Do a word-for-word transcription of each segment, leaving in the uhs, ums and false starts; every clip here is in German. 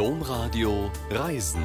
Domradio Reisen.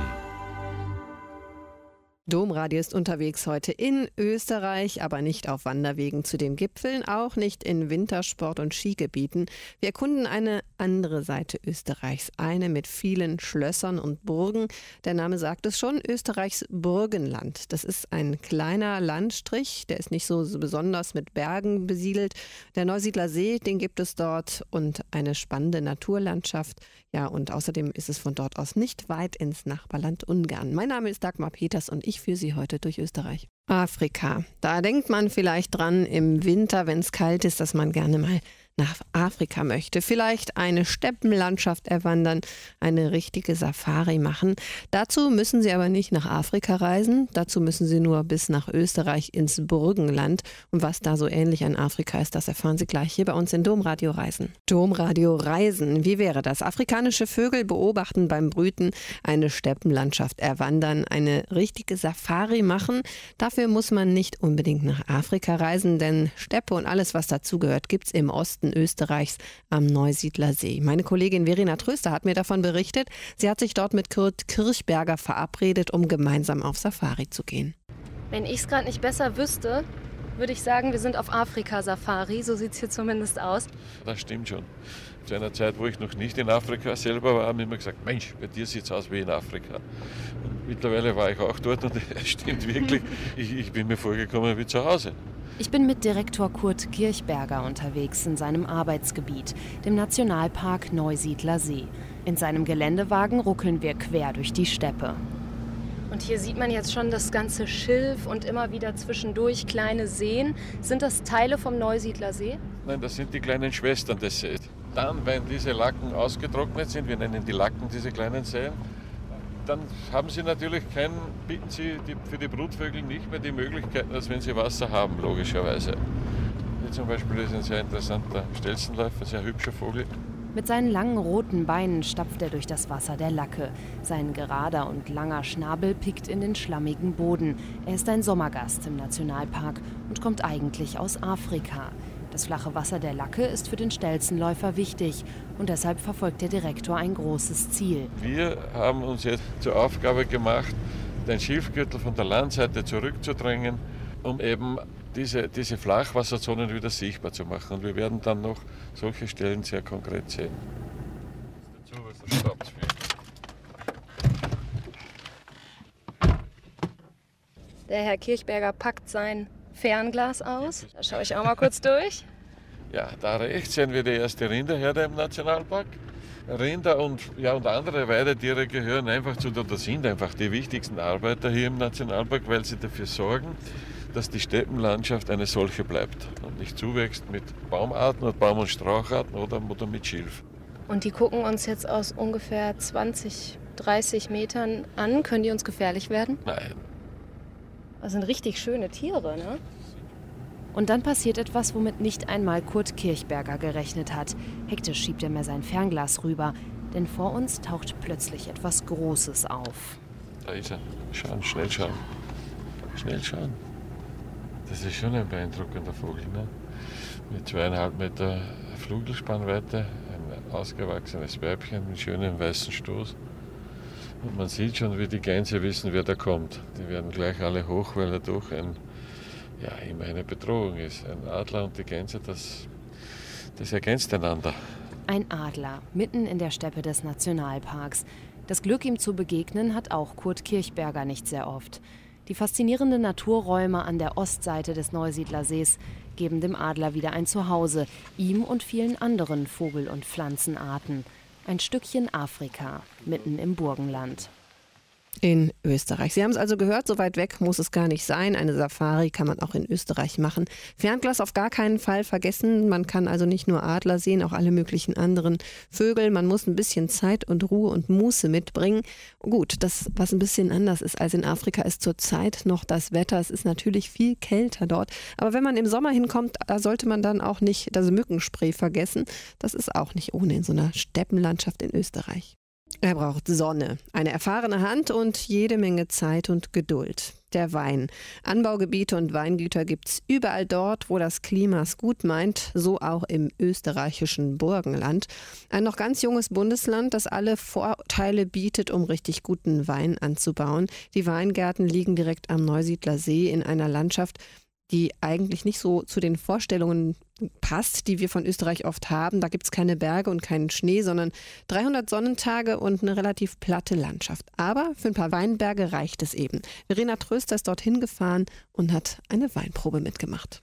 Domradio ist unterwegs heute in Österreich, aber nicht auf Wanderwegen zu den Gipfeln, auch nicht in Wintersport- und Skigebieten. Wir erkunden eine andere Seite Österreichs, eine mit vielen Schlössern und Burgen. Der Name sagt es schon, Österreichs Burgenland. Das ist ein kleiner Landstrich, der ist nicht so besonders mit Bergen besiedelt. Der Neusiedler See, den gibt es dort und eine spannende Naturlandschaft. Ja, und außerdem ist es von dort aus nicht weit ins Nachbarland Ungarn. Mein Name ist Dagmar Peters und ich führe Sie heute durch Österreich. Afrika. Da denkt man vielleicht dran im Winter, wenn es kalt ist, dass man gerne mal nach Afrika möchte. Vielleicht eine Steppenlandschaft erwandern, eine richtige Safari machen. Dazu müssen Sie aber nicht nach Afrika reisen. Dazu müssen Sie nur bis nach Österreich ins Burgenland. Und was da so ähnlich an Afrika ist, das erfahren Sie gleich hier bei uns in Domradio Reisen. Domradio Reisen. Wie wäre das? Afrikanische Vögel beobachten beim Brüten, eine Steppenlandschaft erwandern, eine richtige Safari machen. Dafür muss man nicht unbedingt nach Afrika reisen, denn Steppe und alles, was dazugehört, gibt es im Osten Österreichs am Neusiedler See. Meine Kollegin Verena Tröster hat mir davon berichtet. Sie hat sich dort mit Kurt Kirchberger verabredet, um gemeinsam auf Safari zu gehen. Wenn ich es gerade nicht besser wüsste, würde ich sagen, wir sind auf Afrika-Safari. So sieht es hier zumindest aus. Das stimmt schon. Zu einer Zeit, wo ich noch nicht in Afrika selber war, haben immer gesagt, Mensch, bei dir sieht es aus wie in Afrika. Und mittlerweile war ich auch dort und es stimmt wirklich, ich, ich bin mir vorgekommen wie zu Hause. Ich bin mit Direktor Kurt Kirchberger unterwegs in seinem Arbeitsgebiet, dem Nationalpark Neusiedler See. In seinem Geländewagen ruckeln wir quer durch die Steppe. Und hier sieht man jetzt schon das ganze Schilf und immer wieder zwischendurch kleine Seen. Sind das Teile vom Neusiedler See? Nein, das sind die kleinen Schwestern des Sees. Dann, wenn diese Lacken ausgetrocknet sind, wir nennen die Lacken diese kleinen Seen, dann haben Sie natürlich kein, bieten Sie die, für die Brutvögel nicht mehr die Möglichkeiten, als wenn sie Wasser haben, logischerweise. Hier zum Beispiel ist ein sehr interessanter Stelzenläufer, ein sehr hübscher Vogel. Mit seinen langen roten Beinen stapft er durch das Wasser der Lacke. Sein gerader und langer Schnabel pickt in den schlammigen Boden. Er ist ein Sommergast im Nationalpark und kommt eigentlich aus Afrika. Das flache Wasser der Lacke ist für den Stelzenläufer wichtig und deshalb verfolgt der Direktor ein großes Ziel. Wir haben uns jetzt zur Aufgabe gemacht, den Schilfgürtel von der Landseite zurückzudrängen, um eben diese, diese Flachwasserzonen wieder sichtbar zu machen. Und wir werden dann noch solche Stellen sehr konkret sehen. Dazu, was der Stab Der Herr Kirchberger packt sein Fernglas aus. Da schaue ich auch mal kurz durch. Ja, da rechts sehen wir die erste Rinderherde im Nationalpark. Rinder und, ja, und andere Weidetiere gehören einfach zu, oder sind einfach die wichtigsten Arbeiter hier im Nationalpark, weil sie dafür sorgen, dass die Steppenlandschaft eine solche bleibt und nicht zuwächst mit Baumarten oder Baum- und Straucharten oder, oder mit Schilf. Und die gucken uns jetzt aus ungefähr zwanzig, dreißig Metern an. Können die uns gefährlich werden? Nein. Das sind richtig schöne Tiere, ne? Und dann passiert etwas, womit nicht einmal Kurt Kirchberger gerechnet hat. Hektisch schiebt er mir sein Fernglas rüber, denn vor uns taucht plötzlich etwas Großes auf. Da ist er. Schauen, schnell schauen. Schnell schauen. Das ist schon ein beeindruckender Vogel, ne? Mit zweieinhalb Meter Flügelspannweite, ein ausgewachsenes Weibchen mit schönem weißen Stoß. Und man sieht schon, wie die Gänse wissen, wer da kommt. Die werden gleich alle hoch, weil er doch ein, ja, immer eine Bedrohung ist. Ein Adler und die Gänse, das, das ergänzt einander. Ein Adler, mitten in der Steppe des Nationalparks. Das Glück, ihm zu begegnen, hat auch Kurt Kirchberger nicht sehr oft. Die faszinierenden Naturräume an der Ostseite des Neusiedler Sees geben dem Adler wieder ein Zuhause, ihm und vielen anderen Vogel- und Pflanzenarten. Ein Stückchen Afrika, mitten im Burgenland. In Österreich. Sie haben es also gehört, so weit weg muss es gar nicht sein. Eine Safari kann man auch in Österreich machen. Fernglas auf gar keinen Fall vergessen. Man kann also nicht nur Adler sehen, auch alle möglichen anderen Vögel. Man muss ein bisschen Zeit und Ruhe und Muße mitbringen. Gut, das, was ein bisschen anders ist als in Afrika, ist zurzeit noch das Wetter. Es ist natürlich viel kälter dort. Aber wenn man im Sommer hinkommt, da sollte man dann auch nicht das Mückenspray vergessen. Das ist auch nicht ohne in so einer Steppenlandschaft in Österreich. Er braucht Sonne, eine erfahrene Hand und jede Menge Zeit und Geduld. der Wein. Anbaugebiete und Weingüter gibt es überall dort, wo das Klima es gut meint, so auch im österreichischen Burgenland. Ein noch ganz junges Bundesland, das alle Vorteile bietet, um richtig guten Wein anzubauen. Die Weingärten liegen direkt am Neusiedler See in einer Landschaft, die eigentlich nicht so zu den Vorstellungen passt, die wir von Österreich oft haben. Da gibt es keine Berge und keinen Schnee, sondern dreihundert Sonnentage und eine relativ platte Landschaft. Aber für ein paar Weinberge reicht es eben. Verena Tröster ist dorthin gefahren und hat eine Weinprobe mitgemacht.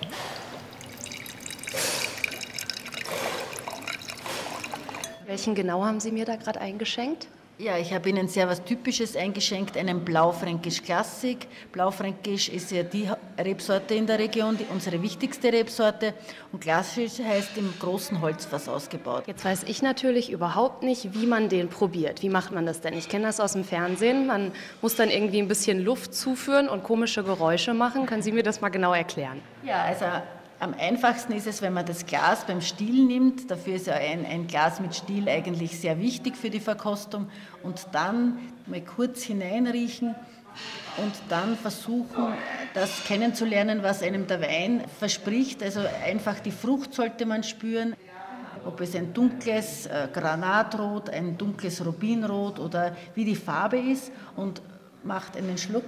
Welchen genau haben Sie mir da gerade eingeschenkt? Ja, ich habe Ihnen sehr was Typisches eingeschenkt, einen Blaufränkisch Klassik. Blaufränkisch ist ja die Rebsorte in der Region, die, unsere wichtigste Rebsorte. Und Klassisch heißt im großen Holzfass ausgebaut. Jetzt weiß ich natürlich überhaupt nicht, wie man den probiert. Wie macht man das denn? Ich kenne das aus dem Fernsehen. Man muss dann irgendwie ein bisschen Luft zuführen und komische Geräusche machen. Können Sie mir das mal genau erklären? Ja, also am einfachsten ist es, wenn man das Glas beim Stiel nimmt. Dafür ist ja ein, ein Glas mit Stiel eigentlich sehr wichtig für die Verkostung. Und dann mal kurz hineinriechen und dann versuchen, das kennenzulernen, was einem der Wein verspricht. Also einfach die Frucht sollte man spüren. Ob es ein dunkles äh, Granatrot, ein dunkles Rubinrot oder wie die Farbe ist. Und macht einen Schluck.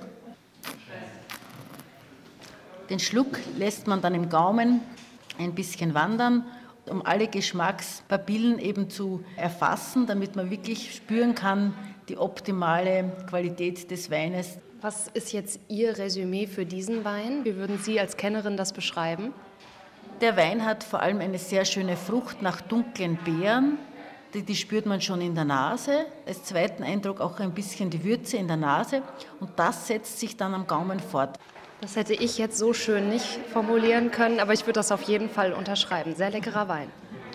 Den Schluck lässt man dann im Gaumen ein bisschen wandern, um alle Geschmackspapillen eben zu erfassen, damit man wirklich spüren kann, die optimale Qualität des Weines. Was ist jetzt Ihr Resümee für diesen Wein? Wie würden Sie als Kennerin das beschreiben? Der Wein hat vor allem eine sehr schöne Frucht nach dunklen Beeren. Die, die spürt man schon in der Nase. Als zweiten Eindruck auch ein bisschen die Würze in der Nase. Und das setzt sich dann am Gaumen fort. Das hätte ich jetzt so schön nicht formulieren können, aber ich würde das auf jeden Fall unterschreiben. Sehr leckerer Wein.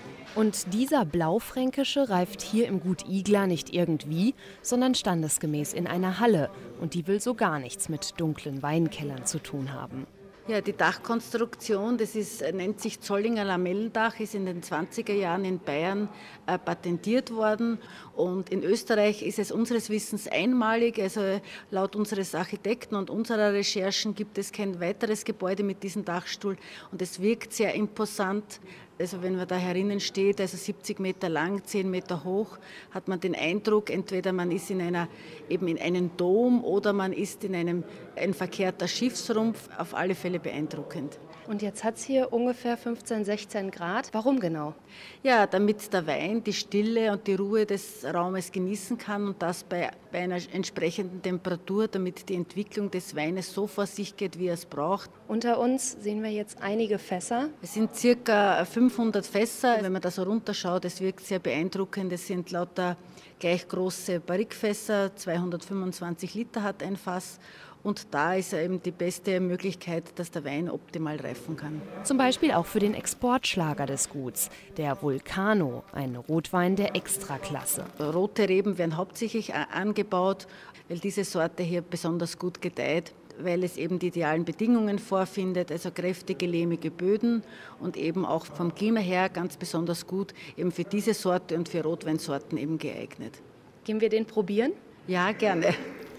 Und dieser Blaufränkische reift hier im Gut Igla nicht irgendwie, sondern standesgemäß in einer Halle. Und die will so gar nichts mit dunklen Weinkellern zu tun haben. Ja, die Dachkonstruktion, das ist, nennt sich Zollinger Lamellendach, ist in den zwanziger Jahren in Bayern äh, patentiert worden. Und in Österreich ist es unseres Wissens einmalig. Also laut unseres Architekten und unserer Recherchen gibt es kein weiteres Gebäude mit diesem Dachstuhl. Und es wirkt sehr imposant. Also wenn man da herinnen steht, also siebzig Meter lang, zehn Meter hoch, hat man den Eindruck, entweder man ist in einer, eben in einem Dom oder man ist in einem ein verkehrter Schiffsrumpf, auf alle Fälle beeindruckend. Und jetzt hat es hier ungefähr fünfzehn, sechzehn Grad. Warum genau? Ja, damit der Wein die Stille und die Ruhe des Raumes genießen kann und das bei, bei einer entsprechenden Temperatur, damit die Entwicklung des Weines so vor sich geht, wie er es braucht. Unter uns sehen wir jetzt einige Fässer. Es sind circa fünfhundert Fässer. Wenn man da so runterschaut, es wirkt sehr beeindruckend. Es sind lauter gleich große Barrikfässer, zweihundertfünfundzwanzig Liter hat ein Fass. Und da ist eben die beste Möglichkeit, dass der Wein optimal reifen kann. Zum Beispiel auch für den Exportschlager des Guts, der Vulcano, ein Rotwein der Extraklasse. Rote Reben werden hauptsächlich angebaut, weil diese Sorte hier besonders gut gedeiht, weil es eben die idealen Bedingungen vorfindet, also kräftige, lehmige Böden und eben auch vom Klima her ganz besonders gut eben für diese Sorte und für Rotweinsorten eben geeignet. Gehen wir den probieren? Ja, gerne.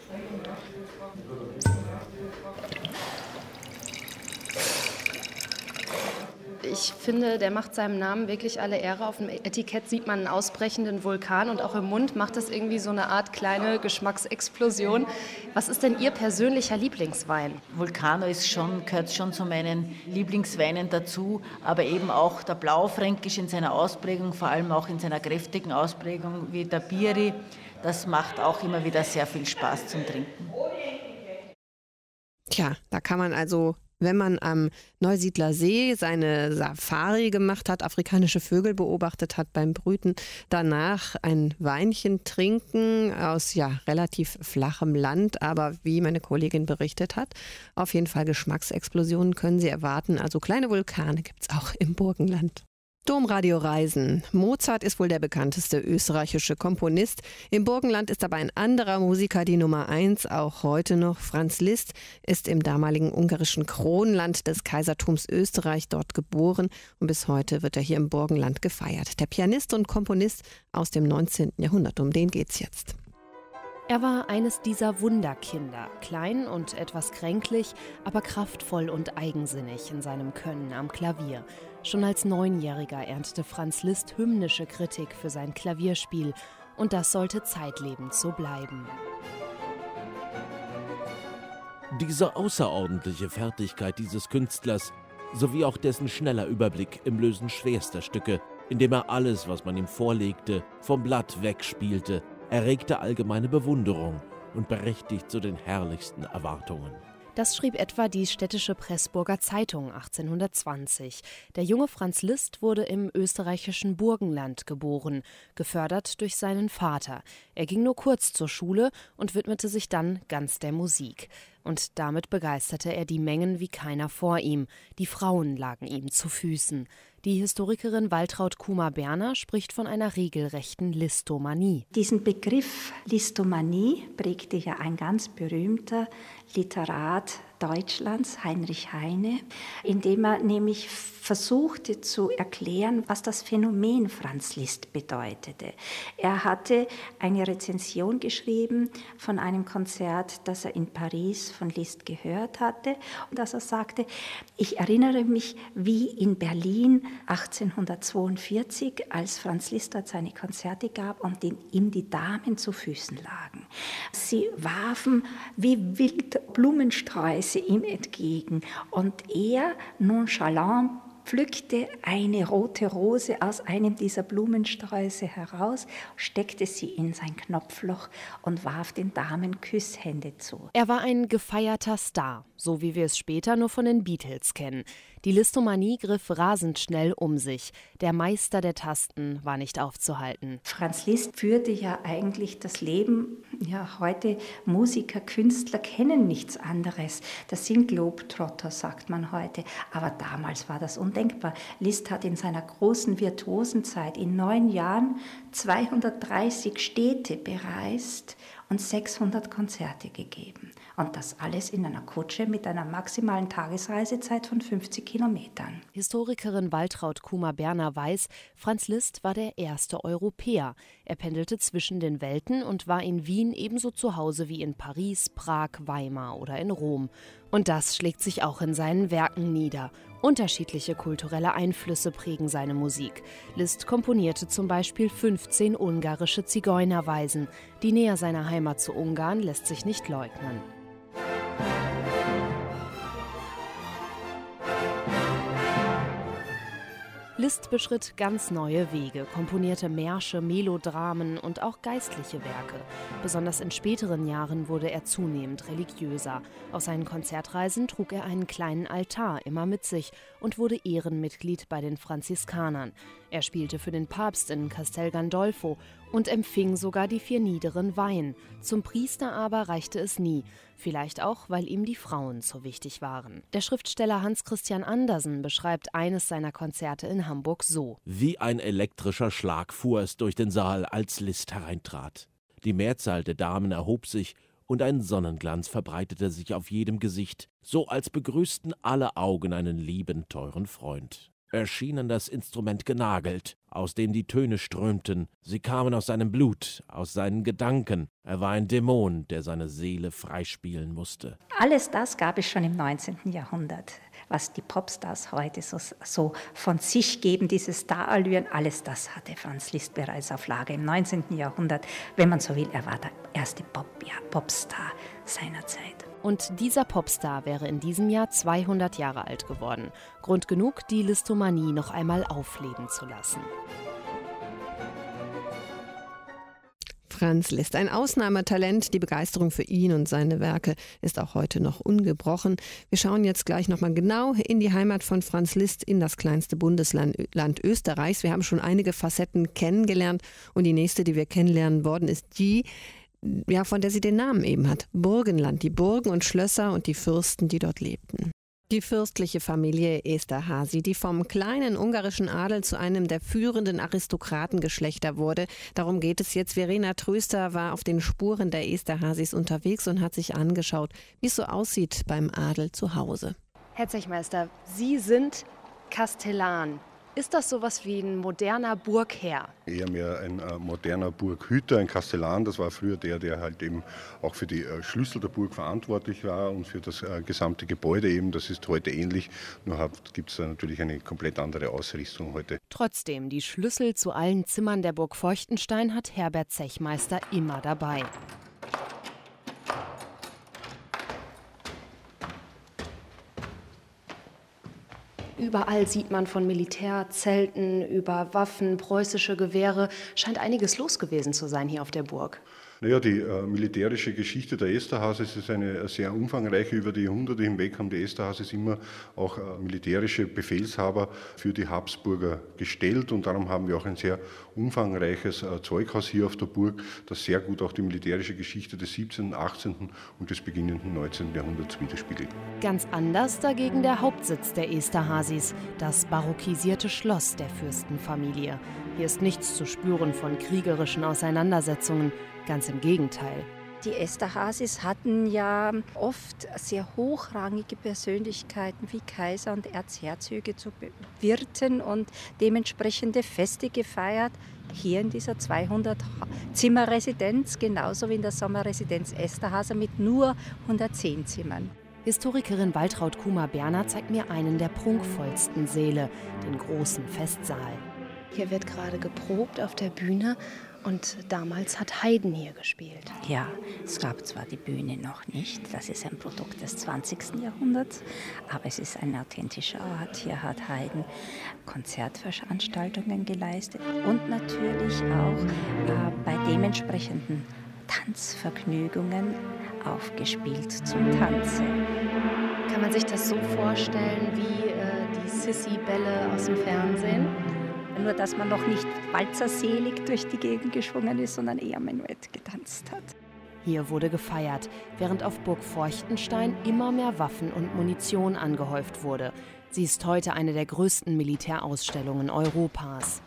Ich finde, der macht seinem Namen wirklich alle Ehre. Auf dem Etikett sieht man einen ausbrechenden Vulkan und auch im Mund macht es irgendwie so eine Art kleine Geschmacksexplosion. Was ist denn Ihr persönlicher Lieblingswein? Vulcano ist schon, gehört schon zu meinen Lieblingsweinen dazu, aber eben auch der Blaufränkisch in seiner Ausprägung, vor allem auch in seiner kräftigen Ausprägung wie der Biri. Das macht auch immer wieder sehr viel Spaß zum Trinken. Tja, da kann man also, wenn man am Neusiedler See seine Safari gemacht hat, afrikanische Vögel beobachtet hat beim Brüten, danach ein Weinchen trinken aus ja relativ flachem Land, aber wie meine Kollegin berichtet hat, auf jeden Fall Geschmacksexplosionen können Sie erwarten. Also kleine Vulkane gibt es auch im Burgenland. Domradio Reisen. Mozart ist wohl der bekannteste österreichische Komponist. Im Burgenland ist aber ein anderer Musiker die Nummer eins, auch heute noch. Franz Liszt ist im damaligen ungarischen Kronland des Kaisertums Österreich dort geboren und bis heute wird er hier im Burgenland gefeiert. Der Pianist und Komponist aus dem neunzehnten Jahrhundert, um den geht's jetzt. Er war eines dieser Wunderkinder, klein und etwas kränklich, aber kraftvoll und eigensinnig in seinem Können am Klavier. Schon als Neunjähriger erntete Franz Liszt hymnische Kritik für sein Klavierspiel, und das sollte zeitlebend so bleiben. Diese außerordentliche Fertigkeit dieses Künstlers sowie auch dessen schneller Überblick im Lösen schwerster Stücke, indem er alles, was man ihm vorlegte, vom Blatt wegspielte, erregte allgemeine Bewunderung und berechtigt zu den herrlichsten Erwartungen. Das schrieb etwa die städtische Pressburger Zeitung achtzehnhundertzwanzig. Der junge Franz Liszt wurde im österreichischen Burgenland geboren, gefördert durch seinen Vater. Er ging nur kurz zur Schule und widmete sich dann ganz der Musik. Und damit begeisterte er die Mengen wie keiner vor ihm. Die Frauen lagen ihm zu Füßen. Die Historikerin Waltraud Kuma-Berner spricht von einer regelrechten Listomanie. Diesen Begriff Listomanie prägte ja ein ganz berühmter Literat Deutschlands, Heinrich Heine, indem er nämlich versuchte zu erklären, was das Phänomen Franz Liszt bedeutete. Er hatte eine Rezension geschrieben von einem Konzert, das er in Paris von Liszt gehört hatte, und dass er sagte, ich erinnere mich, wie in Berlin achtzehnhundertzweiundvierzig, als Franz Liszt dort seine Konzerte gab und ihm die Damen zu Füßen lagen. Sie warfen wie wild Blumensträuße ihm entgegen und er nonchalant pflückte eine rote Rose aus einem dieser Blumensträuße heraus, steckte sie in sein Knopfloch und warf den Damen Küsshände zu. Er war ein gefeierter Star, so wie wir es später nur von den Beatles kennen. Die Listomanie griff rasend schnell um sich. Der Meister der Tasten war nicht aufzuhalten. Franz Liszt führte ja eigentlich das Leben, ja heute Musiker, Künstler kennen nichts anderes. Das sind Globetrotter, sagt man heute. Aber damals war das undenkbar. Liszt hat in seiner großen Virtuosenzeit in neun Jahren zweihundertdreißig Städte bereist und sechshundert Konzerte gegeben. Und das alles in einer Kutsche mit einer maximalen Tagesreisezeit von fünfzig Kilometern. Historikerin Waltraud Kuma-Berner weiß, Franz Liszt war der erste Europäer. Er pendelte zwischen den Welten und war in Wien ebenso zu Hause wie in Paris, Prag, Weimar oder in Rom. Und das schlägt sich auch in seinen Werken nieder. Unterschiedliche kulturelle Einflüsse prägen seine Musik. Liszt komponierte zum Beispiel fünfzehn ungarische Zigeunerweisen. Die Nähe seiner Heimat zu Ungarn lässt sich nicht leugnen. Liszt beschritt ganz neue Wege, komponierte Märsche, Melodramen und auch geistliche Werke. Besonders in späteren Jahren wurde er zunehmend religiöser. Auf seinen Konzertreisen trug er einen kleinen Altar immer mit sich und wurde Ehrenmitglied bei den Franziskanern. Er spielte für den Papst in Castel Gandolfo und empfing sogar die vier niederen Weihen. Zum Priester aber reichte es nie. Vielleicht auch, weil ihm die Frauen so wichtig waren. Der Schriftsteller Hans Christian Andersen beschreibt eines seiner Konzerte in Hamburg so: Wie ein elektrischer Schlag fuhr es durch den Saal, als Liszt hereintrat. Die Mehrzahl der Damen erhob sich und ein Sonnenglanz verbreitete sich auf jedem Gesicht, so als begrüßten alle Augen einen lieben, teuren Freund. Er schien an das Instrument genagelt, aus dem die Töne strömten. Sie kamen aus seinem Blut, aus seinen Gedanken. Er war ein Dämon, der seine Seele freispielen musste. Alles das gab es schon im neunzehnten Jahrhundert. Was die Popstars heute so, so von sich geben, diese Starallüren, alles das hatte Franz Liszt bereits auf Lager im neunzehnten Jahrhundert. Wenn man so will, er war der erste Pop, ja, Popstar seiner Zeit. Und dieser Popstar wäre in diesem Jahr zweihundert Jahre alt geworden. Grund genug, die Listomanie noch einmal aufleben zu lassen. Franz Liszt, ein Ausnahmetalent. Die Begeisterung für ihn und seine Werke ist auch heute noch ungebrochen. Wir schauen jetzt gleich nochmal genau in die Heimat von Franz Liszt, in das kleinste Bundesland Land Österreichs. Wir haben schon einige Facetten kennengelernt und die nächste, die wir kennenlernen worden, ist die, ja, von der sie den Namen eben hat. Burgenland, die Burgen und Schlösser und die Fürsten, die dort lebten. Die fürstliche Familie Esterházy, die vom kleinen ungarischen Adel zu einem der führenden Aristokratengeschlechter wurde. Darum geht es jetzt. Verena Tröster war auf den Spuren der Esterházys unterwegs und hat sich angeschaut, wie es so aussieht beim Adel zu Hause. Herr Zechmeister, Sie sind Kastellan. Ist das sowas wie ein moderner Burgherr? Eher mehr ein äh, moderner Burghüter, ein Kastellan. Das war früher der, der halt eben auch für die äh, Schlüssel der Burg verantwortlich war und für das äh, gesamte Gebäude eben. Das ist heute ähnlich, nur gibt es da natürlich eine komplett andere Ausrichtung heute. Trotzdem, die Schlüssel zu allen Zimmern der Burg Feuchtenstein hat Herbert Zechmeister immer dabei. Überall sieht man von Militärzelten über Waffen, preußische Gewehre. Scheint einiges los gewesen zu sein hier auf der Burg. Naja, die äh, militärische Geschichte der Esterházys ist eine sehr umfangreiche. Über die Jahrhunderte hinweg haben die Esterházys immer auch äh, militärische Befehlshaber für die Habsburger gestellt. Und darum haben wir auch ein sehr umfangreiches äh, Zeughaus hier auf der Burg, das sehr gut auch die militärische Geschichte des siebzehnten, achtzehnten und des beginnenden neunzehnten Jahrhunderts widerspiegelt. Ganz anders dagegen der Hauptsitz der Esterházys, das barockisierte Schloss der Fürstenfamilie. Hier ist nichts zu spüren von kriegerischen Auseinandersetzungen. Ganz im Gegenteil. Die Esterházys hatten ja oft sehr hochrangige Persönlichkeiten wie Kaiser und Erzherzöge zu bewirten und dementsprechende Feste gefeiert. Hier in dieser zweihundert-Zimmer-Residenz, genauso wie in der Sommerresidenz Esterházy mit nur hundertzehn Zimmern. Historikerin Waltraud Kuma-Berner zeigt mir einen der prunkvollsten Säle, den großen Festsaal. Hier wird gerade geprobt auf der Bühne. Und damals hat Haydn hier gespielt. Ja, es gab zwar die Bühne noch nicht, das ist ein Produkt des zwanzigsten Jahrhunderts, aber es ist ein authentischer Ort. Hier hat Haydn Konzertveranstaltungen geleistet und natürlich auch äh, bei dementsprechenden Tanzvergnügungen aufgespielt zum Tanze. Kann man sich das so vorstellen wie äh, die Sissi-Bälle aus dem Fernsehen? Nur, dass man noch nicht walzerselig durch die Gegend geschwungen ist, sondern eher Menuett getanzt hat. Hier wurde gefeiert, während auf Burg Feuchtenstein immer mehr Waffen und Munition angehäuft wurde. Sie ist heute eine der größten Militärausstellungen Europas.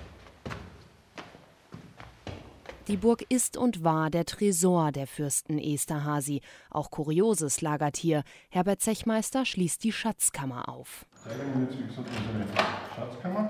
Die Burg ist und war der Tresor der Fürsten Esterházy. Auch Kurioses lagert hier. Herbert Zechmeister schließt die Schatzkammer auf. Zeigen wir jetzt, wie gesagt, unsere Schatzkammer.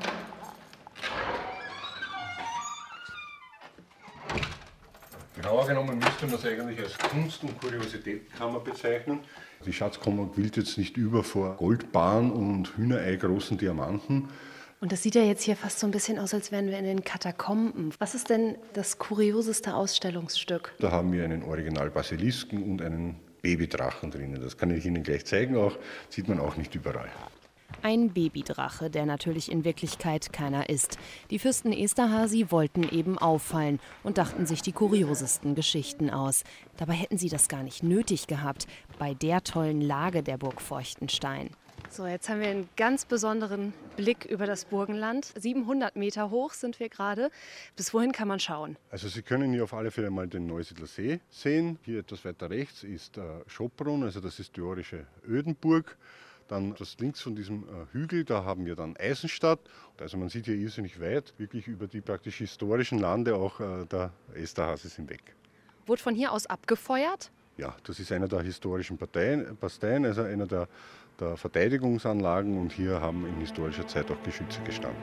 Genauer genommen müsste man es eigentlich als Kunst- und Kuriositätenkammer bezeichnen. Die Schatzkammer quillt jetzt nicht über vor Goldbarren und Hühnerei großen Diamanten. Und das sieht ja jetzt hier fast so ein bisschen aus, als wären wir in den Katakomben. Was ist denn das kurioseste Ausstellungsstück? Da haben wir einen Original-Basilisken und einen Babydrachen drinnen. Das kann ich Ihnen gleich zeigen, auch sieht man auch nicht überall. Ein Babydrache, der natürlich in Wirklichkeit keiner ist. Die Fürsten Esterházy wollten eben auffallen und dachten sich die kuriosesten Geschichten aus. Dabei hätten sie das gar nicht nötig gehabt, bei der tollen Lage der Burg Feuchtenstein. So, jetzt haben wir einen ganz besonderen Blick über das Burgenland. siebenhundert Meter hoch sind wir gerade. Bis wohin kann man schauen? Also Sie können hier auf alle Fälle mal den Neusiedler See sehen. Hier etwas weiter rechts ist äh, Schopron, also das historische Ödenburg. Dann das links von diesem äh, Hügel, da haben wir dann Eisenstadt. Also man sieht hier irrsinnig weit, wirklich über die praktisch historischen Lande auch äh, der Esterházys hinweg. Wurde von hier aus abgefeuert? Ja, das ist einer der historischen Parteien, Pasteien, also einer der, der Verteidigungsanlagen, und hier haben in historischer Zeit auch Geschütze gestanden.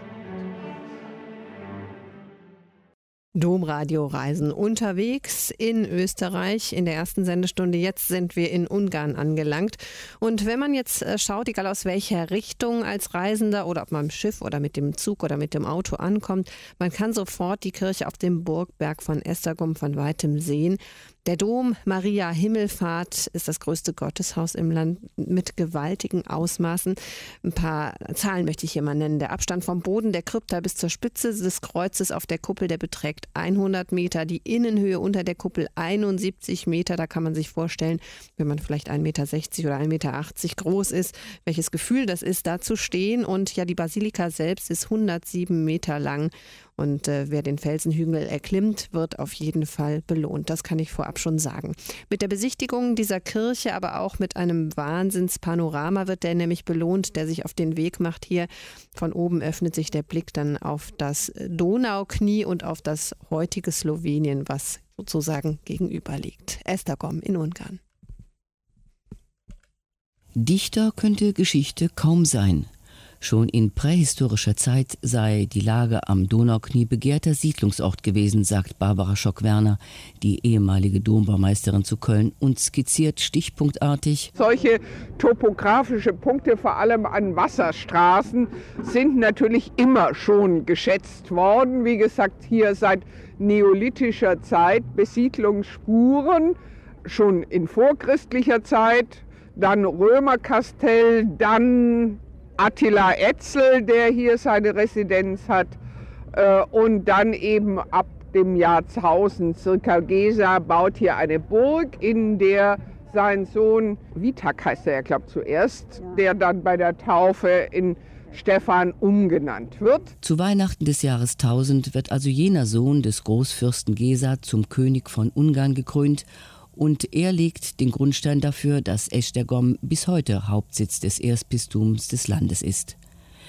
Domradio Reisen unterwegs in Österreich in der ersten Sendestunde. Jetzt sind wir in Ungarn angelangt. Und wenn man jetzt schaut, egal aus welcher Richtung als Reisender oder ob man im Schiff oder mit dem Zug oder mit dem Auto ankommt, man kann sofort die Kirche auf dem Burgberg von Esztergom von weitem sehen. Der Dom Maria Himmelfahrt ist das größte Gotteshaus im Land mit gewaltigen Ausmaßen. Ein paar Zahlen möchte ich hier mal nennen. Der Abstand vom Boden der Krypta bis zur Spitze des Kreuzes auf der Kuppel, der beträgt hundert Meter. Die Innenhöhe unter der Kuppel einundsiebzig Meter. Da kann man sich vorstellen, wenn man vielleicht ein Meter sechzig oder ein Meter achtzig groß ist, welches Gefühl das ist, da zu stehen. Und ja, die Basilika selbst ist hundertsieben Meter lang. Und äh, wer den Felsenhügel erklimmt, wird auf jeden Fall belohnt. Das kann ich vorab schon sagen. Mit der Besichtigung dieser Kirche, aber auch mit einem Wahnsinnspanorama wird der nämlich belohnt, der sich auf den Weg macht hier. Von oben öffnet sich der Blick dann auf das Donauknie und auf das heutige Slowenien, was sozusagen gegenüber liegt. Esztergom in Ungarn. Dichter könnte Geschichte kaum sein. Schon in prähistorischer Zeit sei die Lage am Donauknie begehrter Siedlungsort gewesen, sagt Barbara Schock-Werner, die ehemalige Dombaumeisterin zu Köln, und skizziert stichpunktartig: Solche topografische Punkte, vor allem an Wasserstraßen, sind natürlich immer schon geschätzt worden. Wie gesagt, hier seit neolithischer Zeit Besiedlungsspuren, schon in vorchristlicher Zeit, dann Römerkastell, dann Attila Etzel, der hier seine Residenz hat, äh, und dann eben ab dem Jahrtausend circa Gesa baut hier eine Burg, in der sein Sohn, Vitak heißt er ja, glaube ich, zuerst, ja. der dann bei der Taufe in Stephan umgenannt wird. Zu Weihnachten des Jahres tausend wird also jener Sohn des Großfürsten Gesa zum König von Ungarn gekrönt, und er legt den Grundstein dafür, dass Esztergom bis heute Hauptsitz des Erzbistums des Landes ist.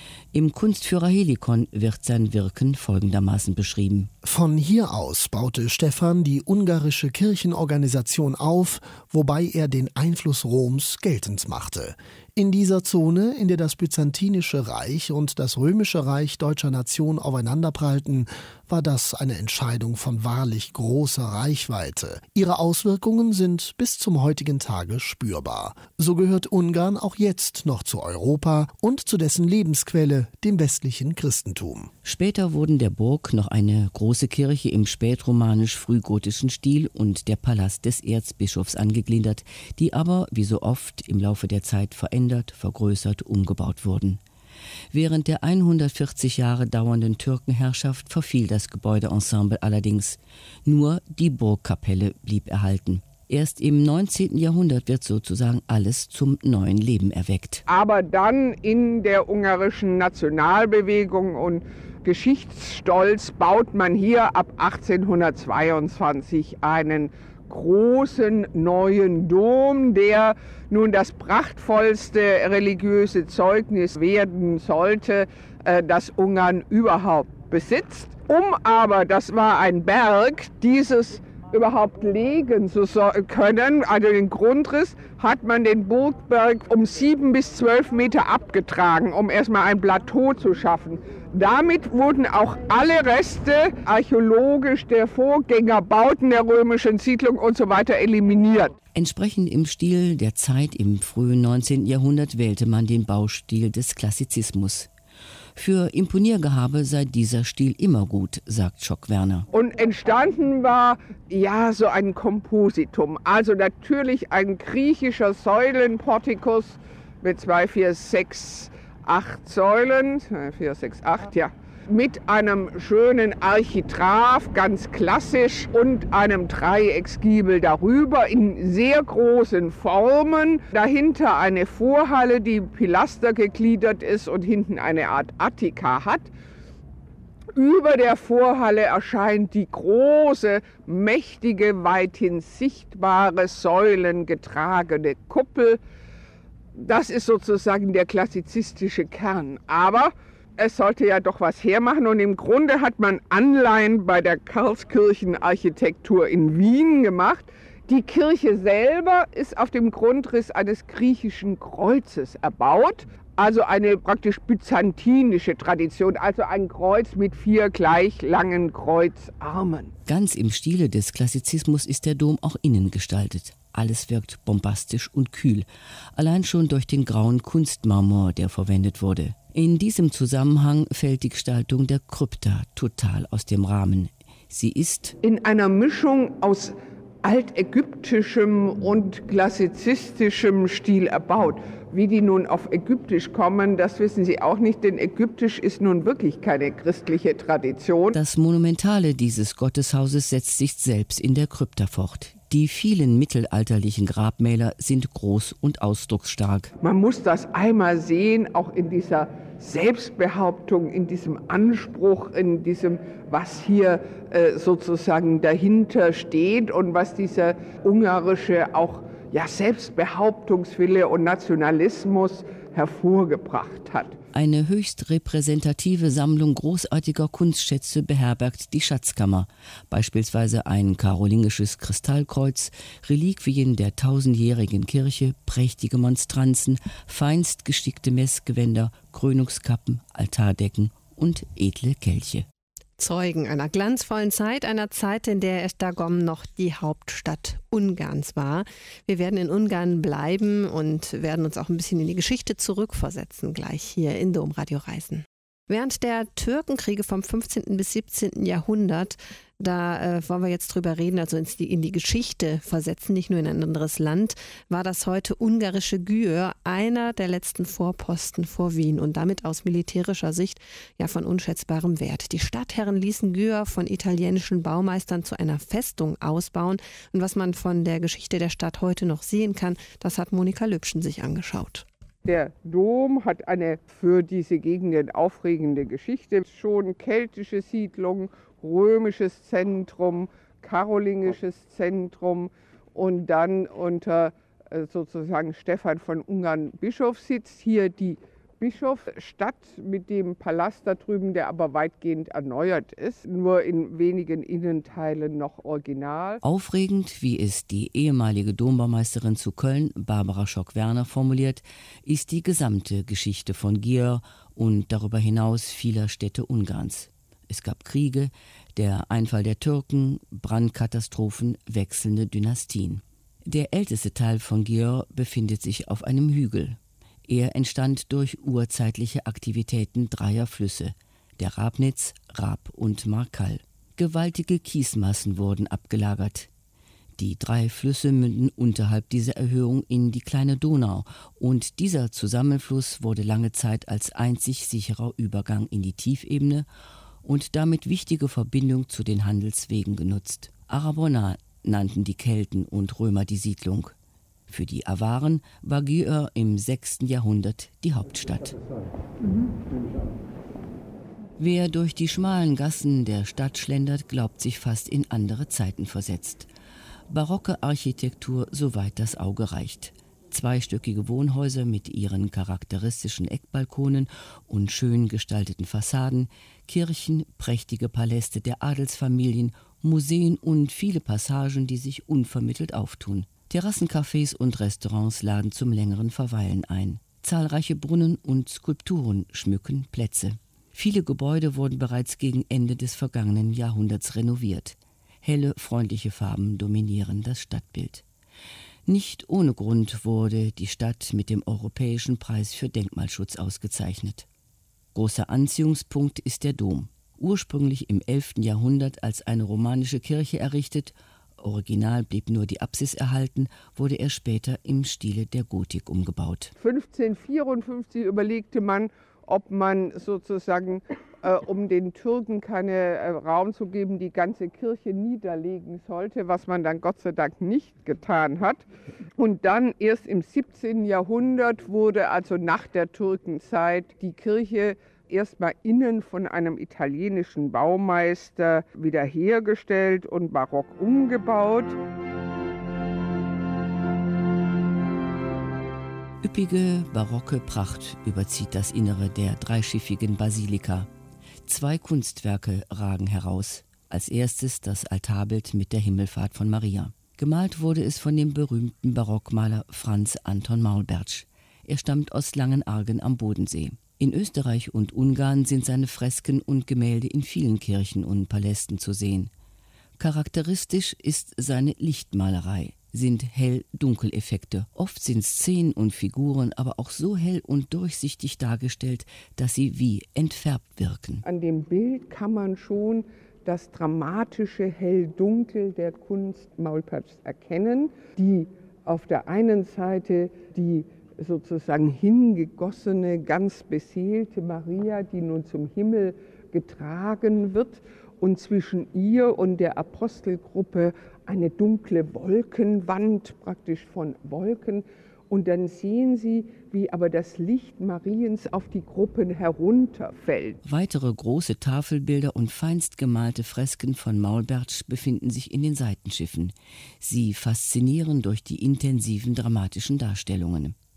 Im Kunstführer Helikon wird sein Wirken folgendermaßen beschrieben. Von hier aus baute Stephan die ungarische Kirchenorganisation auf, wobei er den Einfluss Roms geltend machte. In dieser Zone, in der das Byzantinische Reich und das Römische Reich deutscher Nation aufeinanderprallten, war das eine Entscheidung von wahrlich großer Reichweite. Ihre Auswirkungen sind bis zum heutigen Tage spürbar. So gehört Ungarn auch jetzt noch zu Europa und zu dessen Lebensquelle, dem westlichen Christentum. Später wurden der Burg noch eine große Kirche im spätromanisch-frühgotischen Stil und der Palast des Erzbischofs angegliedert, die aber, wie so oft, im Laufe der Zeit verändert, vergrößert, umgebaut wurden. Während der hundertvierzig Jahre dauernden Türkenherrschaft verfiel das Gebäudeensemble allerdings. Nur die Burgkapelle blieb erhalten. Erst im neunzehnten Jahrhundert wird sozusagen alles zum neuen Leben erweckt. Aber dann in der ungarischen Nationalbewegung und Geschichtsstolz baut man hier ab achtzehnhundertzweiundzwanzig einen großen neuen Dom, der nun das prachtvollste religiöse Zeugnis werden sollte, äh, das Ungarn überhaupt besitzt. Um aber, das war ein Berg, dieses überhaupt legen zu können, also den Grundriss, hat man den Burgberg um sieben bis zwölf Meter abgetragen, um erstmal ein Plateau zu schaffen. Damit wurden auch alle Reste archäologisch der Vorgängerbauten der römischen Siedlung und so weiter eliminiert. Entsprechend im Stil der Zeit im frühen neunzehnten Jahrhundert wählte man den Baustil des Klassizismus. Für Imponiergehabe sei dieser Stil immer gut, sagt Schock-Werner. Und entstanden war ja so ein Kompositum, also natürlich ein griechischer Säulenportikus mit zwei, vier, sechs, acht Säulen, vier, sechs, acht, ja, mit einem schönen Architrav, ganz klassisch, und einem Dreiecksgiebel darüber in sehr großen Formen. Dahinter eine Vorhalle, die Pilaster gegliedert ist und hinten eine Art Attika hat. Über der Vorhalle erscheint die große, mächtige, weithin sichtbare, säulengetragene Kuppel. Das ist sozusagen der klassizistische Kern. Aber es sollte ja doch was hermachen, und im Grunde hat man Anleihen bei der Karlskirchenarchitektur in Wien gemacht. Die Kirche selber ist auf dem Grundriss eines griechischen Kreuzes erbaut, also eine praktisch byzantinische Tradition, also ein Kreuz mit vier gleich langen Kreuzarmen. Ganz im Stile des Klassizismus ist der Dom auch innen gestaltet. Alles wirkt bombastisch und kühl, allein schon durch den grauen Kunstmarmor, der verwendet wurde. In diesem Zusammenhang fällt die Gestaltung der Krypta total aus dem Rahmen. Sie ist in einer Mischung aus altägyptischem und klassizistischem Stil erbaut. Wie die nun auf Ägyptisch kommen, das wissen Sie auch nicht, denn Ägyptisch ist nun wirklich keine christliche Tradition. Das Monumentale dieses Gotteshauses setzt sich selbst in der Krypta fort. Die vielen mittelalterlichen Grabmäler sind groß und ausdrucksstark. Man muss das einmal sehen, auch in dieser Selbstbehauptung, in diesem Anspruch, in diesem, was hier äh, sozusagen dahinter steht und was dieser ungarische auch ja, Selbstbehauptungswille und Nationalismus hervorgebracht hat. Eine höchst repräsentative Sammlung großartiger Kunstschätze beherbergt die Schatzkammer, beispielsweise ein karolingisches Kristallkreuz, Reliquien der tausendjährigen Kirche, prächtige Monstranzen, feinst gestickte Messgewänder, Krönungskappen, Altardecken und edle Kelche. Zeugen einer glanzvollen Zeit, einer Zeit, in der Esztergom noch die Hauptstadt Ungarns war. Wir werden in Ungarn bleiben und werden uns auch ein bisschen in die Geschichte zurückversetzen, gleich hier in Domradio Reisen. Während der Türkenkriege vom fünfzehnten bis siebzehnten Jahrhundert, da äh, wollen wir jetzt drüber reden, also ins, in die Geschichte versetzen, nicht nur in ein anderes Land, war das heute ungarische Győr einer der letzten Vorposten vor Wien und damit aus militärischer Sicht ja von unschätzbarem Wert. Die Stadtherren ließen Győr von italienischen Baumeistern zu einer Festung ausbauen und was man von der Geschichte der Stadt heute noch sehen kann, das hat Monika Lübschen sich angeschaut. Der Dom hat eine für diese Gegenden aufregende Geschichte. Schon keltische Siedlung, römisches Zentrum, karolingisches Zentrum und dann unter sozusagen Stephan von Ungarn Bischofssitz hier die Bischofsstadt mit dem Palast da drüben, der aber weitgehend erneuert ist, nur in wenigen Innenteilen noch original. Aufregend, wie es die ehemalige Dombaumeisterin zu Köln, Barbara Schock-Werner, formuliert, ist die gesamte Geschichte von Győr und darüber hinaus vieler Städte Ungarns. Es gab Kriege, der Einfall der Türken, Brandkatastrophen, wechselnde Dynastien. Der älteste Teil von Győr befindet sich auf einem Hügel. Er entstand durch urzeitliche Aktivitäten dreier Flüsse, der Rabnitz, Rab und Markal. Gewaltige Kiesmassen wurden abgelagert. Die drei Flüsse münden unterhalb dieser Erhöhung in die kleine Donau und dieser Zusammenfluss wurde lange Zeit als einzig sicherer Übergang in die Tiefebene und damit wichtige Verbindung zu den Handelswegen genutzt. Arabona nannten die Kelten und Römer die Siedlung. Für die Awaren war Győr im sechsten Jahrhundert die Hauptstadt. Mhm. Wer durch die schmalen Gassen der Stadt schlendert, glaubt sich fast in andere Zeiten versetzt. Barocke Architektur, soweit das Auge reicht. Zweistöckige Wohnhäuser mit ihren charakteristischen Eckbalkonen und schön gestalteten Fassaden, Kirchen, prächtige Paläste der Adelsfamilien, Museen und viele Passagen, die sich unvermittelt auftun. Terrassencafés und Restaurants laden zum längeren Verweilen ein. Zahlreiche Brunnen und Skulpturen schmücken Plätze. Viele Gebäude wurden bereits gegen Ende des vergangenen Jahrhunderts renoviert. Helle, freundliche Farben dominieren das Stadtbild. Nicht ohne Grund wurde die Stadt mit dem Europäischen Preis für Denkmalschutz ausgezeichnet. Großer Anziehungspunkt ist der Dom. Ursprünglich im elften Jahrhundert als eine romanische Kirche errichtet, original blieb nur die Apsis erhalten, wurde er später im Stile der Gotik umgebaut. fünfzehnhundertvierundfünfzig überlegte man, ob man sozusagen, äh, um den Türken keinen äh, Raum zu geben, die ganze Kirche niederlegen sollte, was man dann Gott sei Dank nicht getan hat. Und dann erst im siebzehnten Jahrhundert wurde also nach der Türkenzeit die Kirche erstmal innen von einem italienischen Baumeister wiederhergestellt und barock umgebaut. Üppige, barocke Pracht überzieht das Innere der dreischiffigen Basilika. Zwei Kunstwerke ragen heraus. Als erstes das Altarbild mit der Himmelfahrt von Maria. Gemalt wurde es von dem berühmten Barockmaler Franz Anton Maulbertsch. Er stammt aus Langenargen am Bodensee. In Österreich und Ungarn sind seine Fresken und Gemälde in vielen Kirchen und Palästen zu sehen. Charakteristisch ist seine Lichtmalerei, sind Hell-Dunkel-Effekte. Oft sind Szenen und Figuren aber auch so hell und durchsichtig dargestellt, dass sie wie entfärbt wirken. An dem Bild kann man schon das dramatische Hell-Dunkel der Kunst Maulbertschs erkennen, die auf der einen Seite die sozusagen hingegossene, ganz beseelte Maria, die nun zum Himmel getragen wird und zwischen ihr und der Apostelgruppe eine dunkle Wolkenwand, praktisch von Wolken. Und dann sehen Sie, wie aber das Licht Mariens auf die Gruppen herunterfällt. Weitere große Tafelbilder und feinst gemalte Fresken von Maulbertsch befinden sich in den Seitenschiffen. Sie faszinieren durch die intensiven dramatischen Darstellungen.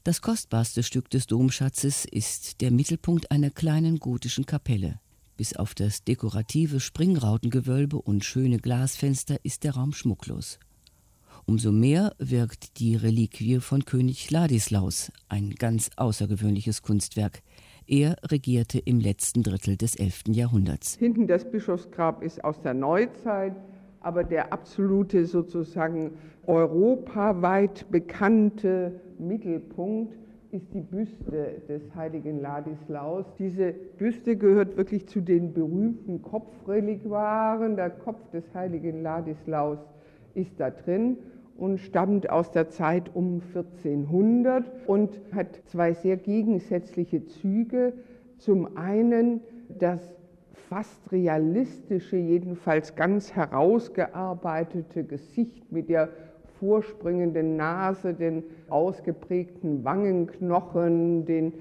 Das kostbarste Stück des Domschatzes ist der Mittelpunkt einer kleinen gotischen Kapelle. Bis auf das dekorative Springrautengewölbe und schöne Glasfenster ist der Raum schmucklos. Umso mehr wirkt die Reliquie von König Ladislaus, ein ganz außergewöhnliches Kunstwerk. Er regierte im letzten Drittel des elften Jahrhunderts. Hinten das Bischofsgrab ist aus der Neuzeit, aber der absolute, sozusagen europaweit bekannte Mittelpunkt ist die Büste des heiligen Ladislaus. Diese Büste gehört wirklich zu den berühmten Kopfreliquaren. Der Kopf des heiligen Ladislaus ist da drin und stammt aus der Zeit um vierzehnhundert und hat zwei sehr gegensätzliche Züge. Zum einen das fast realistische, jedenfalls ganz herausgearbeitete Gesicht mit der vorspringenden Nase, den ausgeprägten Wangenknochen, den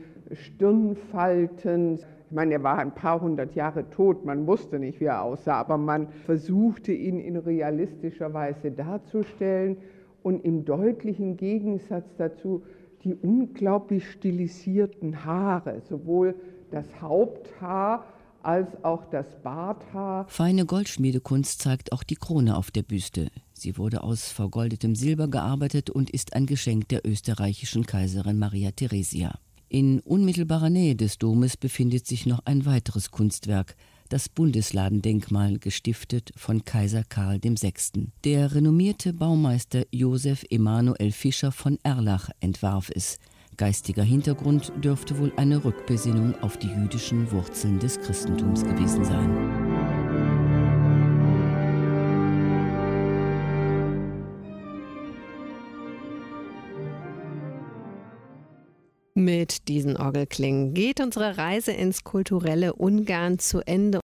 Stirnfalten. Ich meine, er war ein paar hundert Jahre tot, man wusste nicht, wie er aussah, aber man versuchte ihn in realistischer Weise darzustellen und im deutlichen Gegensatz dazu die unglaublich stilisierten Haare, sowohl das Haupthaar als auch das Barthaar. Feine Goldschmiedekunst zeigt auch die Krone auf der Büste. Sie wurde aus vergoldetem Silber gearbeitet und ist ein Geschenk der österreichischen Kaiserin Maria Theresia. In unmittelbarer Nähe des Domes befindet sich noch ein weiteres Kunstwerk, das Bundesladendenkmal, gestiftet von Kaiser Karl der Sechste. Der renommierte Baumeister Josef Emanuel Fischer von Erlach entwarf es. Geistiger Hintergrund dürfte wohl eine Rückbesinnung auf die jüdischen Wurzeln des Christentums gewesen sein. Mit diesen Orgelklingen geht unsere Reise ins kulturelle Ungarn zu Ende.